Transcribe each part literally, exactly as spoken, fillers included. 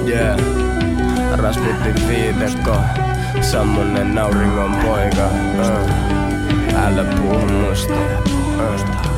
Yeah, Rasputin viidekko, semmonen auringon poika. uh. Älä puhu musta. uh.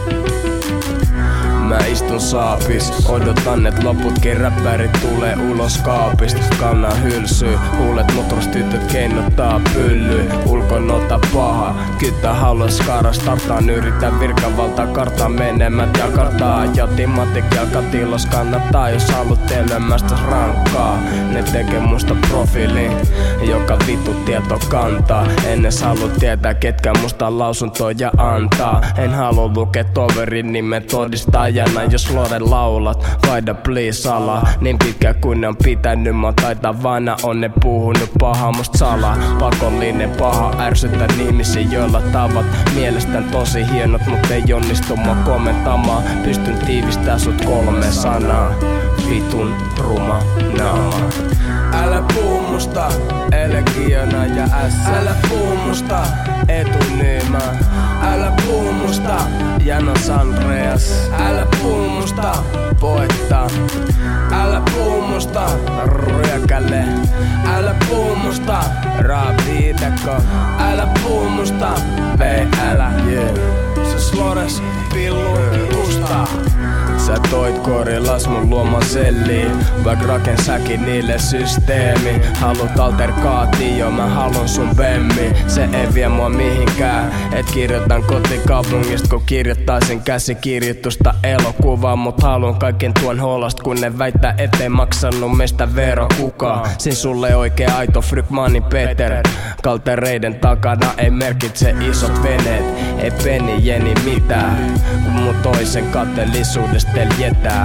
Mä istun saapis, odotan et loputkin räppärit tulee ulos kaapista. Kanna hylsyy, huulet motrostytöt keinottaa pyllyy. Ulkonota paha, kyttä halua skara. Startaan yritä virkavaltaa kartaa menemät ja kartaa. Jatin matikkial katilos kannattaa, jos haluut elämästä rankkaa. Ne tekee musta profiilin, joka vittu tieto kantaa. En edes halua tietää ketkä musta lausuntoja antaa. En halua lukea toverin nimen todistajana. Jos lore laulat, vaida please ala. Niin pitkä kuin ne on pitänyt, mä taitavana on ne puhunut paha musta salaa. Pakollinen paha, ärsyttää ihmisiä joilla tavat mielestään tosi hienot, mut ei onnistu mua komentamaan. Pystyn tiivistää sut kolme sanaa: vitun ruma naama. Älä puhu musta, elegiona ja S. Älä puhu musta, etunyymä. Älä puhu musta, Janos Andreas. Älä puhu musta, poetta. Älä puhu musta, ryökälle. Älä puhu musta, raaviidekko. Älä puhu musta, V L. Yeah. Se slores, pillu, musta. Sä toit korilas mun luoman selliin, vaik raken säkin niille systeemi. Haluut alterkaatio, mä halun sun bemmi. Se ei vie mua mihinkään, et kirjoitan kotikaupungista kun kirjoittaisin käsikirjoitusta elokuvaa. Mut haluun kaiken tuon holost, kun ne väittää ettei maksanut meistä vero kukaan. Sin sulle oikee aito Frykmanin Peter. Kaltereiden takana ei merkitse isot veneet, ei penni jeni mitään, kun mun toisen kateellisuudesta jetää.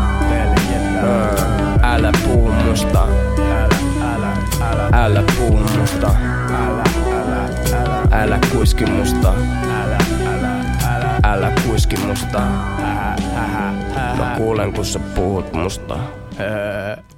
uh, Älä puhu musta. Älä, älä, älä, älä puhu musta. Älä, älä, älä, älä kuiski musta. Älä, älä, älä, älä kuiski musta. Mä kuulen kun sä puhut musta.